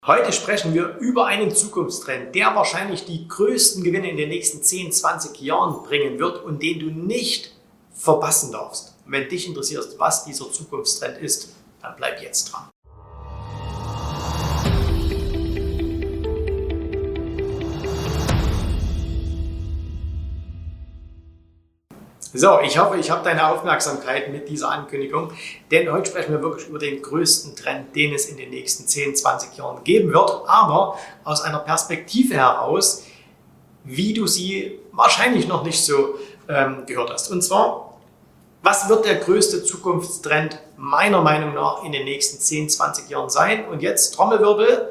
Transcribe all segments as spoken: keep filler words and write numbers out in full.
Heute sprechen wir über einen Zukunftstrend, der wahrscheinlich die größten Gewinne in den nächsten zehn, zwanzig Jahren bringen wird und den du nicht verpassen darfst. Und wenn dich interessiert, was dieser Zukunftstrend ist, dann bleib jetzt dran. So, ich hoffe, ich habe deine Aufmerksamkeit mit dieser Ankündigung, denn heute sprechen wir wirklich über den größten Trend, den es in den nächsten zehn, zwanzig Jahren geben wird, aber aus einer Perspektive heraus, wie du sie wahrscheinlich noch nicht so ähm, gehört hast. Und zwar, was wird der größte Zukunftstrend meiner Meinung nach in den nächsten zehn, zwanzig Jahren sein? Und jetzt Trommelwirbel,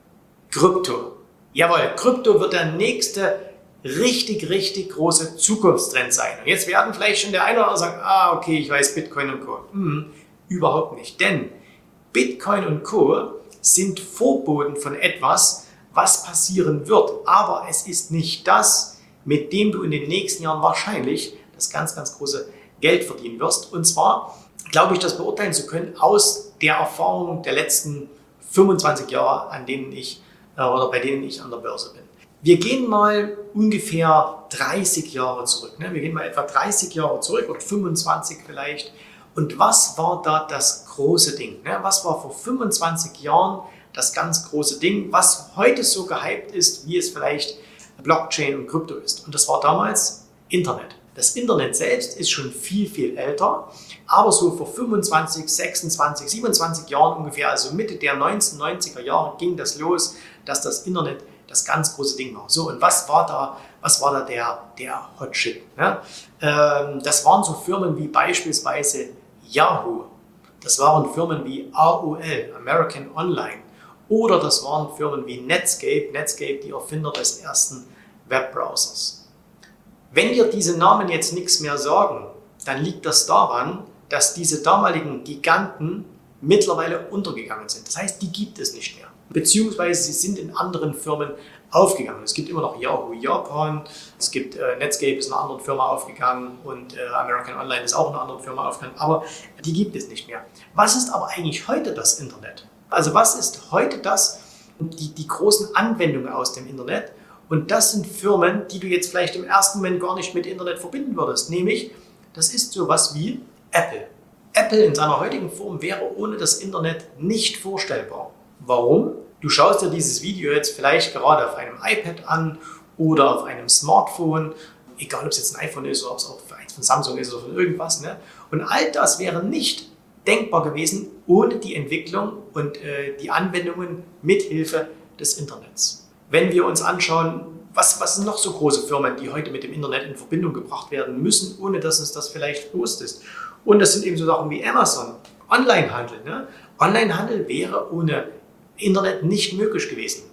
Krypto. Jawohl, Krypto wird der nächste richtig, richtig große Zukunftstrend sein. Und jetzt werden vielleicht schon der eine oder andere sagen, ah, okay, ich weiß Bitcoin und Co. Hm, überhaupt nicht, denn Bitcoin und Co. sind Vorboten von etwas, was passieren wird. Aber es ist nicht das, mit dem du in den nächsten Jahren wahrscheinlich das ganz, ganz große Geld verdienen wirst. Und zwar glaube ich, das beurteilen zu können aus der Erfahrung der letzten fünfundzwanzig Jahre, an denen ich äh, oder bei denen ich an der Börse bin. Wir gehen mal ungefähr dreißig Jahre zurück. Ne? Wir gehen mal etwa dreißig Jahre zurück oder fünfundzwanzig vielleicht. Und was war da das große Ding? Ne? Was war vor fünfundzwanzig Jahren das ganz große Ding, was heute so gehypt ist, wie es vielleicht Blockchain und Krypto ist? Und das war damals Internet. Das Internet selbst ist schon viel, viel älter, aber so vor fünfundzwanzig, sechsundzwanzig, siebenundzwanzig Jahren ungefähr, also Mitte der neunzehnhundertneunziger Jahre, ging das los, dass das Internet das ganz große Ding war. So, und was war da, was war da der, der Hot Shit? Ne? Ähm, das waren so Firmen wie beispielsweise Yahoo. Das waren Firmen wie A O L, American Online. Oder das waren Firmen wie Netscape, Netscape, die Erfinder des ersten Webbrowsers. Wenn dir diese Namen jetzt nichts mehr sagen, dann liegt das daran, dass diese damaligen Giganten mittlerweile untergegangen sind. Das heißt, die gibt es nicht mehr. Beziehungsweise sie sind in anderen Firmen aufgegangen. Es gibt immer noch Yahoo Japan, es gibt äh, Netscape ist in einer anderen Firma aufgegangen und äh, American Online ist auch in einer anderen Firma aufgegangen, aber die gibt es nicht mehr. Was ist aber eigentlich heute das Internet? Also was ist heute das, die, die großen Anwendungen aus dem Internet? Und das sind Firmen, die du jetzt vielleicht im ersten Moment gar nicht mit Internet verbinden würdest. Nämlich, das ist sowas wie Apple. Apple in seiner heutigen Form wäre ohne das Internet nicht vorstellbar. Warum? Du schaust dir dieses Video jetzt vielleicht gerade auf einem iPad an oder auf einem Smartphone, egal ob es jetzt ein iPhone ist oder ob es auch eins von Samsung ist oder von irgendwas. Ne? Und all das wäre nicht denkbar gewesen ohne die Entwicklung und äh, die Anwendungen mithilfe des Internets. Wenn wir uns anschauen, was, was sind noch so große Firmen, die heute mit dem Internet in Verbindung gebracht werden müssen, ohne dass uns das vielleicht bewusst ist. Und das sind eben so Sachen wie Amazon, Onlinehandel. Ne? Onlinehandel wäre ohne Internet nicht möglich gewesen.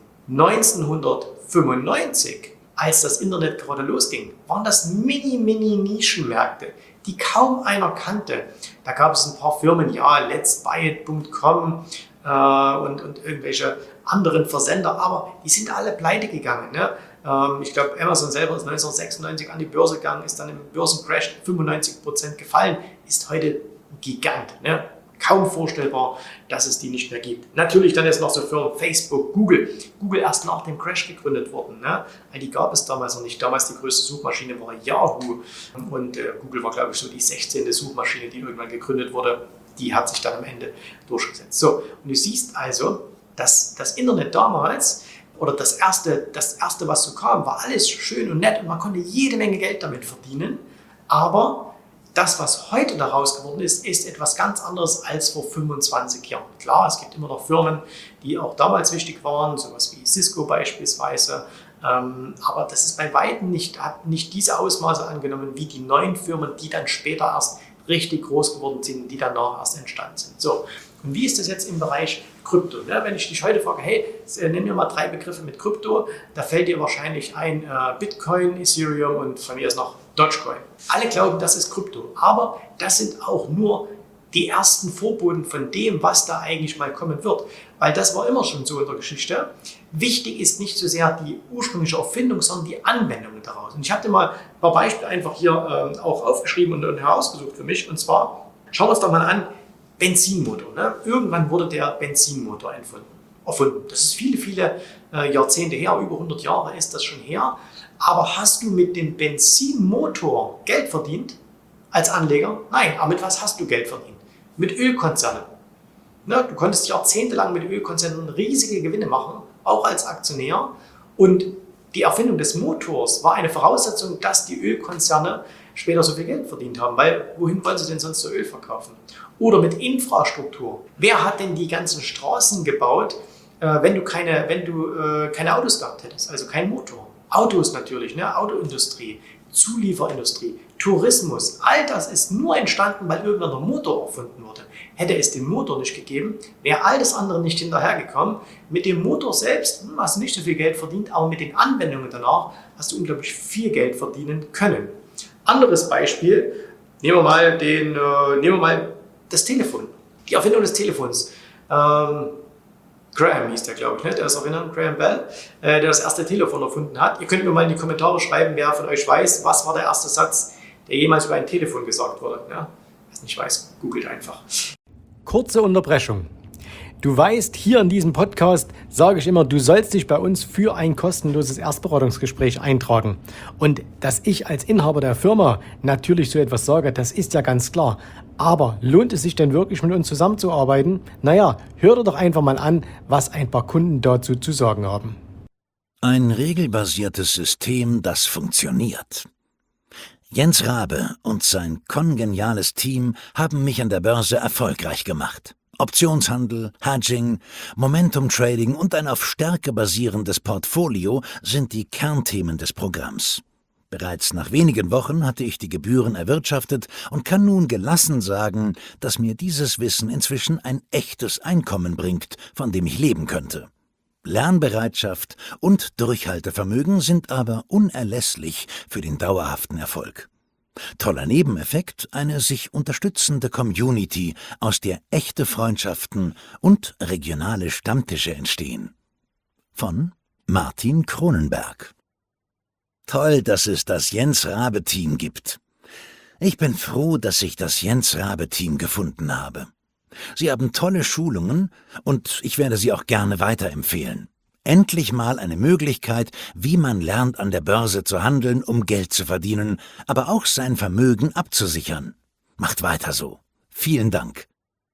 neunzehnhundertfünfundneunzig, als das Internet gerade losging, waren das mini, mini Nischenmärkte, die kaum einer kannte. Da gab es ein paar Firmen, ja, let's buy it punkt com äh, und, und irgendwelche anderen Versender, aber die sind alle pleite gegangen. Ne? Ähm, ich glaube, Amazon selber ist neunzehnhundertsechsundneunzig an die Börse gegangen, ist dann im Börsencrash fünfundneunzig Prozent gefallen, ist heute ein Gigant. Ne? Kaum vorstellbar, dass es die nicht mehr gibt. Natürlich dann jetzt noch so Firmen, Facebook, Google. Google erst nach dem Crash gegründet worden. Ne? Die gab es damals noch nicht. Damals die größte Suchmaschine war Yahoo. Und äh, Google war, glaube ich, so die sechzehnte Suchmaschine, die irgendwann gegründet wurde. Die hat sich dann am Ende durchgesetzt. So, und du siehst also, dass das Internet damals oder das erste, das erste, was so kam, war alles schön und nett und man konnte jede Menge Geld damit verdienen. Aber das, was heute daraus geworden ist, ist etwas ganz anderes als vor fünfundzwanzig Jahren. Klar, es gibt immer noch Firmen, die auch damals wichtig waren, sowas wie Cisco beispielsweise. Ähm, aber das ist bei weitem nicht, hat nicht diese Ausmaße angenommen wie die neuen Firmen, die dann später erst richtig groß geworden sind, die danach erst entstanden sind. So, und wie ist das jetzt im Bereich Krypto? Ne? Wenn ich dich heute frage, hey, nenn mir mal drei Begriffe mit Krypto, da fällt dir wahrscheinlich ein äh, Bitcoin, Ethereum und von mir ist noch Dogecoin. Alle glauben, das ist Krypto, aber das sind auch nur die ersten Vorboten von dem, was da eigentlich mal kommen wird. Weil das war immer schon so in der Geschichte. Wichtig ist nicht so sehr die ursprüngliche Erfindung, sondern die Anwendungen daraus. Und ich habe dir mal ein paar Beispiele einfach hier ähm, auch aufgeschrieben und, und herausgesucht für mich. Und zwar, schauen wir uns doch mal an, Benzinmotor. Ne? Irgendwann wurde der Benzinmotor erfunden. erfunden. Das ist viele, viele äh, Jahrzehnte her, über hundert Jahre ist das schon her. Aber hast du mit dem Benzinmotor Geld verdient als Anleger? Nein, aber mit was hast du Geld verdient? Mit Ölkonzernen. Ne, du konntest jahrzehntelang mit Ölkonzernen riesige Gewinne machen, auch als Aktionär. Und die Erfindung des Motors war eine Voraussetzung, dass die Ölkonzerne später so viel Geld verdient haben, weil wohin wollen sie denn sonst so Öl verkaufen? Oder mit Infrastruktur. Wer hat denn die ganzen Straßen gebaut, äh, wenn du, keine, wenn du äh, keine Autos gehabt hättest, also kein Motor? Autos natürlich, ne? Autoindustrie, Zulieferindustrie, Tourismus, all das ist nur entstanden, weil irgendwann der Motor erfunden wurde. Hätte es den Motor nicht gegeben, wäre all das andere nicht hinterhergekommen. Mit dem Motor selbst hm, hast du nicht so viel Geld verdient, aber mit den Anwendungen danach hast du unglaublich viel Geld verdienen können. Anderes Beispiel, nehmen wir mal, den, äh, nehmen wir mal das Telefon, die Erfindung des Telefons. Ähm, Graham hieß der, glaube ich, ne? Der ist erinnern, Graham Bell, äh, der das erste Telefon erfunden hat. Ihr könnt mir mal in die Kommentare schreiben, wer von euch weiß, was war der erste Satz, der jemals über ein Telefon gesagt wurde. Ja? Wer es nicht weiß, googelt einfach. Kurze Unterbrechung. Du weißt, hier in diesem Podcast sage ich immer, du sollst dich bei uns für ein kostenloses Erstberatungsgespräch eintragen. Und dass ich als Inhaber der Firma natürlich so etwas sage, das ist ja ganz klar. Aber lohnt es sich denn wirklich mit uns zusammenzuarbeiten? Naja, hör dir doch einfach mal an, was ein paar Kunden dazu zu sagen haben. Ein regelbasiertes System, das funktioniert. Jens Rabe und sein kongeniales Team haben mich an der Börse erfolgreich gemacht. Optionshandel, Hedging, Momentum Trading und ein auf Stärke basierendes Portfolio sind die Kernthemen des Programms. Bereits nach wenigen Wochen hatte ich die Gebühren erwirtschaftet und kann nun gelassen sagen, dass mir dieses Wissen inzwischen ein echtes Einkommen bringt, von dem ich leben könnte. Lernbereitschaft und Durchhaltevermögen sind aber unerlässlich für den dauerhaften Erfolg. Toller Nebeneffekt, eine sich unterstützende Community, aus der echte Freundschaften und regionale Stammtische entstehen. Von Martin Kronenberg. Toll, dass es das Jens-Rabe-Team gibt. Ich bin froh, dass ich das Jens-Rabe-Team gefunden habe. Sie haben tolle Schulungen und ich werde sie auch gerne weiterempfehlen. Endlich mal eine Möglichkeit, wie man lernt, an der Börse zu handeln, um Geld zu verdienen, aber auch sein Vermögen abzusichern. Macht weiter so. Vielen Dank.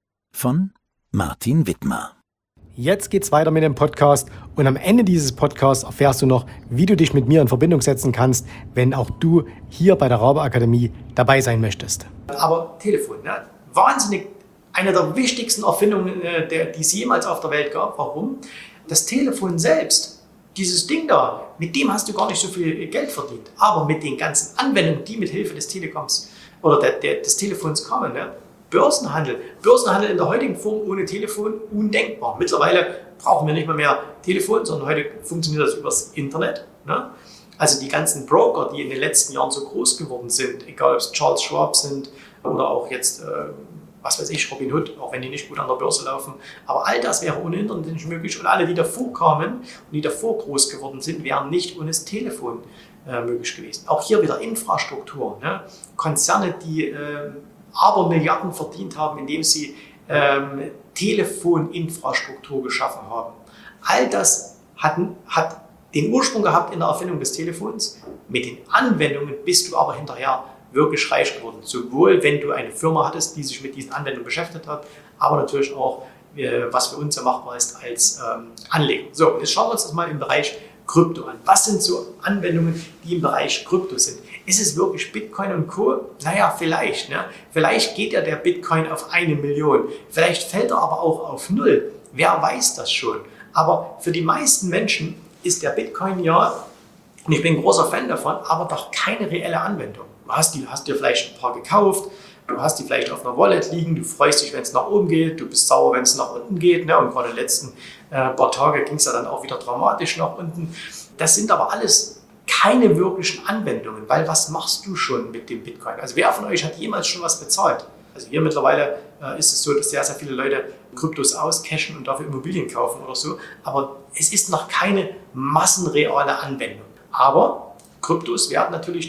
Von Martin Wittmer. Jetzt geht's weiter mit dem Podcast und am Ende dieses Podcasts erfährst du noch, wie du dich mit mir in Verbindung setzen kannst, wenn auch du hier bei der Rabe Akademie dabei sein möchtest. Aber Telefon, ne? Wahnsinnig, eine der wichtigsten Erfindungen, die es jemals auf der Welt gab. Warum? Das Telefon selbst, dieses Ding da, mit dem hast du gar nicht so viel Geld verdient. Aber mit den ganzen Anwendungen, die mit Hilfe des Telekoms oder der, der, des Telefons kommen, ne? Börsenhandel. Börsenhandel in der heutigen Form ohne Telefon undenkbar. Mittlerweile brauchen wir nicht mehr mehr Telefon, sondern heute funktioniert das übers Internet. Ne? Also die ganzen Broker, die in den letzten Jahren so groß geworden sind, egal ob es Charles Schwab sind oder auch jetzt, äh, was weiß ich, Robinhood, auch wenn die nicht gut an der Börse laufen. Aber all das wäre ohne Internet nicht möglich und alle, die davor kamen und die davor groß geworden sind, wären nicht ohne das Telefon äh, möglich gewesen. Auch hier wieder Infrastruktur. Ne? Konzerne, die äh, aber Milliarden verdient haben, indem sie ähm, Telefoninfrastruktur geschaffen haben. All das hat, hat den Ursprung gehabt in der Erfindung des Telefons. Mit den Anwendungen bist du aber hinterher wirklich reich geworden. Sowohl wenn du eine Firma hattest, die sich mit diesen Anwendungen beschäftigt hat, aber natürlich auch, äh, was für uns ja machbar ist als ähm, Anleger. So, jetzt schauen wir uns das mal im Bereich Krypto an. Was sind so Anwendungen, die im Bereich Krypto sind? Ist es wirklich Bitcoin und Co.? Naja, vielleicht. Ne? Vielleicht geht ja der Bitcoin auf eine Million. Vielleicht fällt er aber auch auf null. Wer weiß das schon? Aber für die meisten Menschen ist der Bitcoin ja, und ich bin ein großer Fan davon, aber doch keine reelle Anwendung. Du hast, die, hast dir vielleicht ein paar gekauft, du hast die vielleicht auf einer Wallet liegen, du freust dich, wenn es nach oben geht, du bist sauer, wenn es nach unten geht. Ne? Und gerade in den letzten äh, paar Tage ging es ja dann auch wieder dramatisch nach unten. Das sind aber alles keine wirklichen Anwendungen, weil was machst du schon mit dem Bitcoin? Also wer von euch hat jemals schon was bezahlt? Also hier mittlerweile äh, ist es so, dass sehr, sehr viele Leute Kryptos auscashen und dafür Immobilien kaufen oder so. Aber es ist noch keine massenreale Anwendung. Aber Kryptos werden natürlich, die, die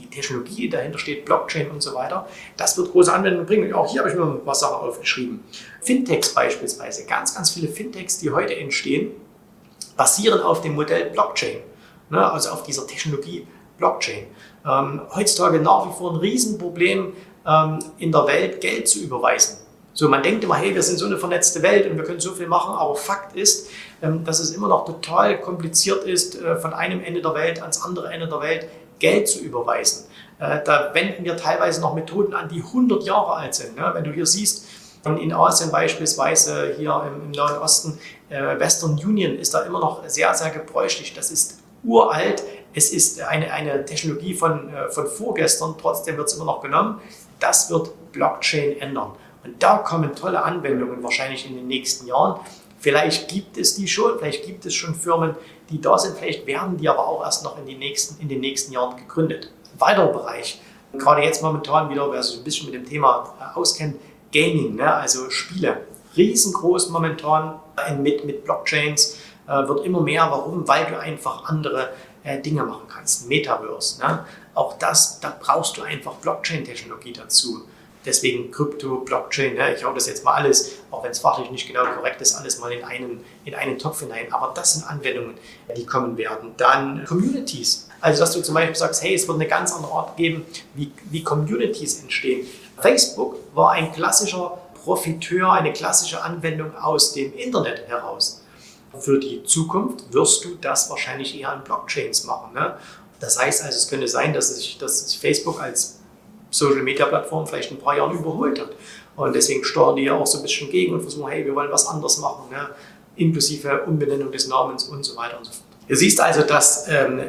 die Technologie, die dahinter steht, Blockchain und so weiter, das wird große Anwendungen bringen. Und auch hier habe ich mir ein paar Sachen aufgeschrieben. Fintechs beispielsweise, ganz, ganz viele Fintechs, die heute entstehen, basieren auf dem Modell Blockchain, ne, also auf dieser Technologie Blockchain. Ähm, heutzutage nach wie vor ein Riesenproblem ähm, in der Welt, Geld zu überweisen. So, man denkt immer, hey, wir sind so eine vernetzte Welt und wir können so viel machen, aber Fakt ist, ähm, dass es immer noch total kompliziert ist, äh, von einem Ende der Welt ans andere Ende der Welt Geld zu überweisen. Äh, da wenden wir teilweise noch Methoden an, die hundert Jahre alt sind. Ne? Wenn du hier siehst, in Asien beispielsweise, hier im, im Nahen Osten, äh, Western Union ist da immer noch sehr, sehr gebräuchlich. Das ist uralt. Es ist eine, eine Technologie von, äh, von vorgestern, trotzdem wird es immer noch genommen. Das wird Blockchain ändern. Und da kommen tolle Anwendungen wahrscheinlich in den nächsten Jahren. Vielleicht gibt es die schon, vielleicht gibt es schon Firmen, die da sind, vielleicht werden die aber auch erst noch in, die nächsten, in den nächsten Jahren gegründet. Ein weiterer Bereich, gerade jetzt momentan wieder, wer sich ein bisschen mit dem Thema äh, auskennt, Gaming, ne? Also Spiele. Riesengroß momentan äh, mit, mit Blockchains, äh, wird immer mehr. Warum? Weil du einfach andere äh, Dinge machen kannst. Metaverse. Ne? Auch das, da brauchst du einfach Blockchain-Technologie dazu. Deswegen Krypto, Blockchain, ne? Ich hau das jetzt mal alles, auch wenn es fachlich nicht genau korrekt ist, alles mal in einen, in einen Topf hinein. Aber das sind Anwendungen, die kommen werden. Dann Communities. Also dass du zum Beispiel sagst, hey, es wird eine ganz andere Art geben, wie, wie Communities entstehen. Facebook war ein klassischer Profiteur, eine klassische Anwendung aus dem Internet heraus. Für die Zukunft wirst du das wahrscheinlich eher in Blockchains machen. Ne? Das heißt also, es könnte sein, dass sich, dass sich Facebook als Social-Media-Plattform vielleicht in ein paar Jahren überholt hat. Und deswegen steuern die ja auch so ein bisschen gegen und versuchen, hey, wir wollen was anderes machen, ne? Inklusive Umbenennung des Namens und so weiter und so fort. Du siehst also, dass ähm,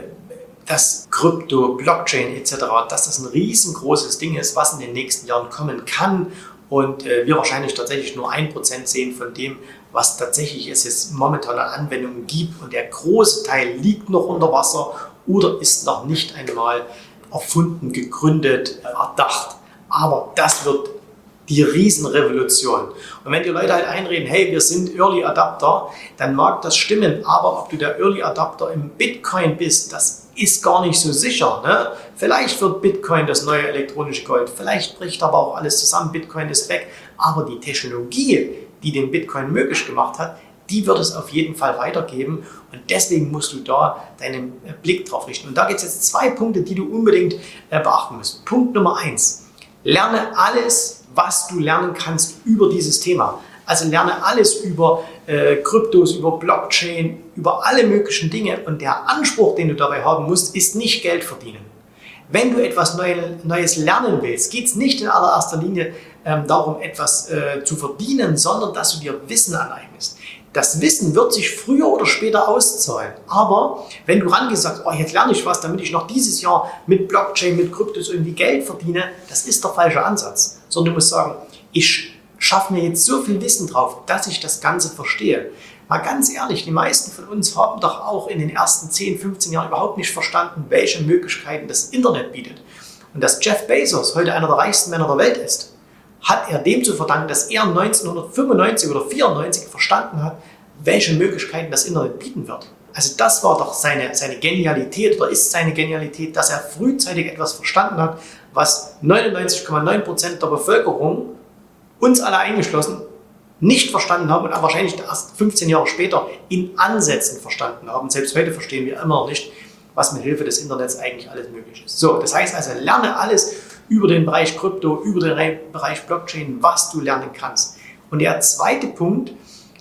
das Krypto, Blockchain et cetera, dass das ein riesengroßes Ding ist, was in den nächsten Jahren kommen kann und äh, wir wahrscheinlich tatsächlich nur ein Prozent sehen von dem, was tatsächlich es jetzt momentan an Anwendungen gibt und der große Teil liegt noch unter Wasser oder ist noch nicht einmal erfunden, gegründet, erdacht. Aber das wird die Riesenrevolution. Und wenn die Leute halt einreden, hey, wir sind Early Adapter, dann mag das stimmen, aber ob du der Early Adapter im Bitcoin bist, das ist gar nicht so sicher. Ne? Vielleicht wird Bitcoin das neue elektronische Gold, vielleicht bricht aber auch alles zusammen, Bitcoin ist weg, aber die Technologie, die den Bitcoin möglich gemacht hat, die wird es auf jeden Fall weitergeben und deswegen musst du da deinen Blick drauf richten. Und da gibt es jetzt zwei Punkte, die du unbedingt beachten musst. Punkt Nummer eins, lerne alles, was du lernen kannst über dieses Thema. Also lerne alles über äh, Kryptos, über Blockchain, über alle möglichen Dinge und der Anspruch, den du dabei haben musst, ist nicht Geld verdienen. Wenn du etwas Neues lernen willst, geht es nicht in allererster Linie ähm, darum, etwas äh, zu verdienen, sondern dass du dir Wissen aneignest. Das Wissen wird sich früher oder später auszahlen. Aber wenn du rangehst und sagst, oh, jetzt lerne ich was, damit ich noch dieses Jahr mit Blockchain, mit Kryptos irgendwie Geld verdiene, das ist der falsche Ansatz. Sondern du musst sagen, ich schaffe mir jetzt so viel Wissen drauf, dass ich das Ganze verstehe. Mal ganz ehrlich, die meisten von uns haben doch auch in den ersten zehn, fünfzehn Jahren überhaupt nicht verstanden, welche Möglichkeiten das Internet bietet. Und dass Jeff Bezos heute einer der reichsten Männer der Welt ist, hat er dem zu verdanken, dass er neunzehnhundertfünfundneunzig oder vierundneunzig verstanden hat, welche Möglichkeiten das Internet bieten wird. Also das war doch seine, seine Genialität oder ist seine Genialität, dass er frühzeitig etwas verstanden hat, was neunundneunzig Komma neun Prozent der Bevölkerung, uns alle eingeschlossen, nicht verstanden haben und wahrscheinlich erst fünfzehn Jahre später in Ansätzen verstanden haben. Selbst heute verstehen wir immer noch nicht, was mit Hilfe des Internets eigentlich alles möglich ist. So, das heißt also, lerne alles über den Bereich Krypto, über den Bereich Blockchain, was du lernen kannst. Und der zweite Punkt,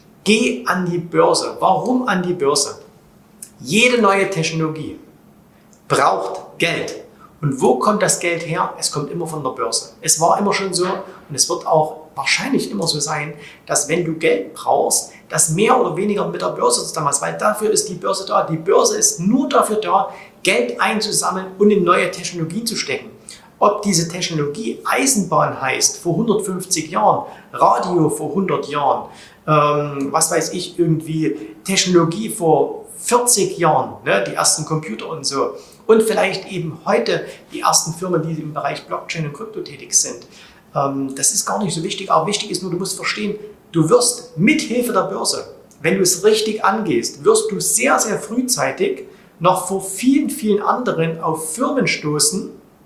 geh an die Börse. Warum an die Börse? Jede neue Technologie braucht Geld. Und wo kommt das Geld her? Es kommt immer von der Börse. Es war immer schon so und es wird auch wahrscheinlich immer so sein, dass wenn du Geld brauchst, das mehr oder weniger mit der Börse zusammenhängt, weil dafür ist die Börse da. Die Börse ist nur dafür da, Geld einzusammeln und in neue Technologie zu stecken. Ob diese Technologie Eisenbahn heißt, vor hundertfünfzig Jahren, Radio vor hundert Jahren, ähm, was weiß ich, irgendwie Technologie vor vierzig Jahren, ne, die ersten Computer und so. Und vielleicht eben heute die ersten Firmen, die im Bereich Blockchain und Krypto tätig sind. Ähm, das ist gar nicht so wichtig, aber wichtig ist nur, du musst verstehen, du wirst mit Hilfe der Börse, wenn du es richtig angehst, wirst du sehr, sehr frühzeitig noch vor vielen, vielen anderen auf Firmen stoßen,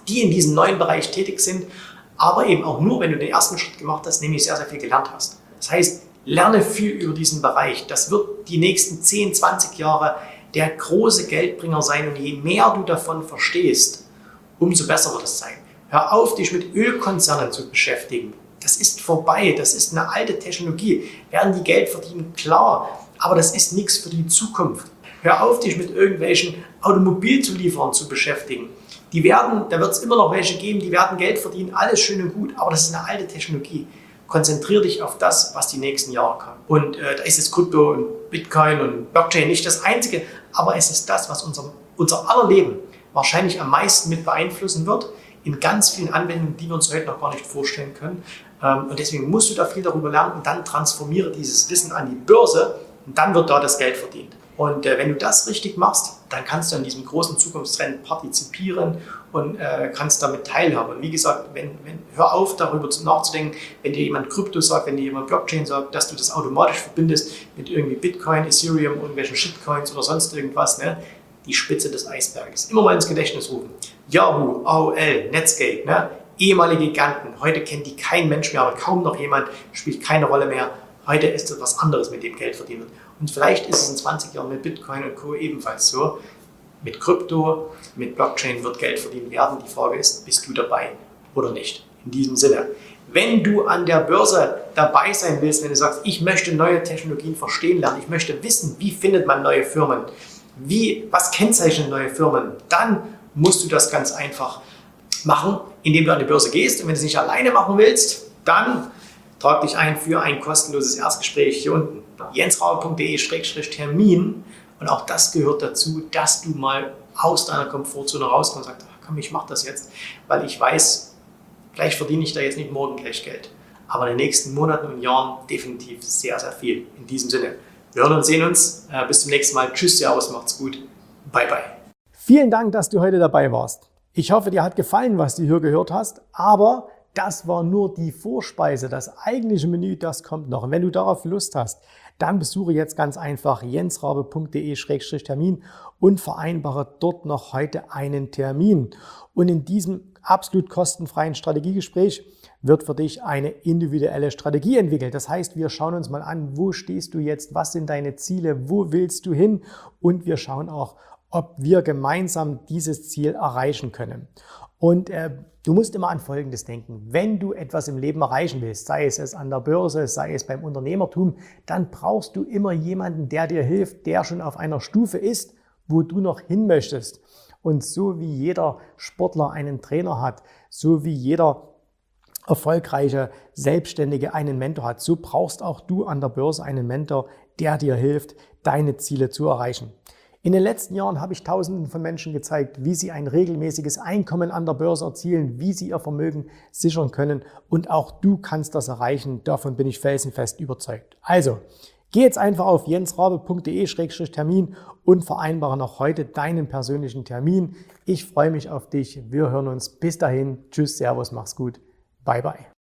die in diesem neuen Bereich tätig sind, aber eben auch nur, wenn du den ersten Schritt gemacht hast, nämlich sehr, sehr viel gelernt hast. Das heißt, lerne viel über diesen Bereich. Das wird die nächsten zehn, zwanzig Jahre der große Geldbringer sein und je mehr du davon verstehst, umso besser wird es sein. Hör auf, dich mit Ölkonzernen zu beschäftigen. Das ist vorbei, das ist eine alte Technologie. Werden die Geld verdienen? Klar, aber das ist nichts für die Zukunft. Hör auf, dich mit irgendwelchen Automobilzulieferern zu beschäftigen. Die werden, da wird es immer noch welche geben, die werden Geld verdienen, alles schön und gut, aber das ist eine alte Technologie. Konzentriere dich auf das, was die nächsten Jahre kommt. Und äh, da ist jetzt Krypto und Bitcoin und Blockchain nicht das Einzige, aber es ist das, was unser, unser aller Leben wahrscheinlich am meisten mit beeinflussen wird, in ganz vielen Anwendungen, die wir uns heute noch gar nicht vorstellen können. Ähm, und deswegen musst du da viel darüber lernen und dann transformiere dieses Wissen an die Börse und dann wird da das Geld verdient. Und äh, wenn du das richtig machst, dann kannst du an diesem großen Zukunftstrend partizipieren und äh, kannst damit teilhaben. Und wie gesagt, wenn, wenn, hör auf, darüber nachzudenken, wenn dir jemand Krypto sagt, wenn dir jemand Blockchain sagt, dass du das automatisch verbindest mit irgendwie Bitcoin, Ethereum, irgendwelchen Shitcoins oder sonst irgendwas. Ne? Die Spitze des Eisberges. Immer mal ins Gedächtnis rufen. Yahoo, A O L, Netscape, ne? Ehemalige Giganten. Heute kennt die kein Mensch mehr, aber kaum noch jemand, spielt keine Rolle mehr. Heute ist es was anderes, mit dem Geld verdient wird. Und vielleicht ist es in zwanzig Jahren mit Bitcoin und Co. ebenfalls so. Mit Krypto, mit Blockchain wird Geld verdient werden. Die Frage ist, bist du dabei oder nicht? In diesem Sinne. Wenn du an der Börse dabei sein willst, wenn du sagst, ich möchte neue Technologien verstehen lernen, ich möchte wissen, wie findet man neue Firmen, wie, was kennzeichnet neue Firmen, dann musst du das ganz einfach machen, indem du an die Börse gehst. Und wenn du es nicht alleine machen willst, dann trag dich ein für ein kostenloses Erstgespräch hier unten. jensrabe punkt de Schrägstrich Termin. Und auch das gehört dazu, dass du mal aus deiner Komfortzone rauskommst und sagst, ach komm, ich mache das jetzt, weil ich weiß, vielleicht verdiene ich da jetzt nicht morgen gleich Geld. Aber in den nächsten Monaten und Jahren definitiv sehr, sehr viel. In diesem Sinne, wir hören und sehen uns. Äh, bis zum nächsten Mal. Tschüss, servus, macht's gut. Bye, bye. Vielen Dank, dass du heute dabei warst. Ich hoffe, dir hat gefallen, was du hier gehört hast, aber das war nur die Vorspeise. Das eigentliche Menü, das kommt noch. Und wenn du darauf Lust hast, dann besuche jetzt ganz einfach jensrabe punkt de Schrägstrich Termin und vereinbare dort noch heute einen Termin. Und in diesem absolut kostenfreien Strategiegespräch wird für dich eine individuelle Strategie entwickelt. Das heißt, wir schauen uns mal an, wo stehst du jetzt, was sind deine Ziele, wo willst du hin und wir schauen auch, ob wir gemeinsam dieses Ziel erreichen können. Und äh, du musst immer an Folgendes denken. Wenn du etwas im Leben erreichen willst, sei es, es an der Börse, sei es beim Unternehmertum, dann brauchst du immer jemanden, der dir hilft, der schon auf einer Stufe ist, wo du noch hin möchtest. Und so wie jeder Sportler einen Trainer hat, so wie jeder erfolgreiche Selbstständige einen Mentor hat, so brauchst auch du an der Börse einen Mentor, der dir hilft, deine Ziele zu erreichen. In den letzten Jahren habe ich Tausenden von Menschen gezeigt, wie sie ein regelmäßiges Einkommen an der Börse erzielen, wie sie ihr Vermögen sichern können und auch du kannst das erreichen, davon bin ich felsenfest überzeugt. Also, geh jetzt einfach auf jensrabe punkt de Schrägstrich Termin und vereinbare noch heute deinen persönlichen Termin. Ich freue mich auf dich, wir hören uns, bis dahin, tschüss, servus, mach's gut, bye bye.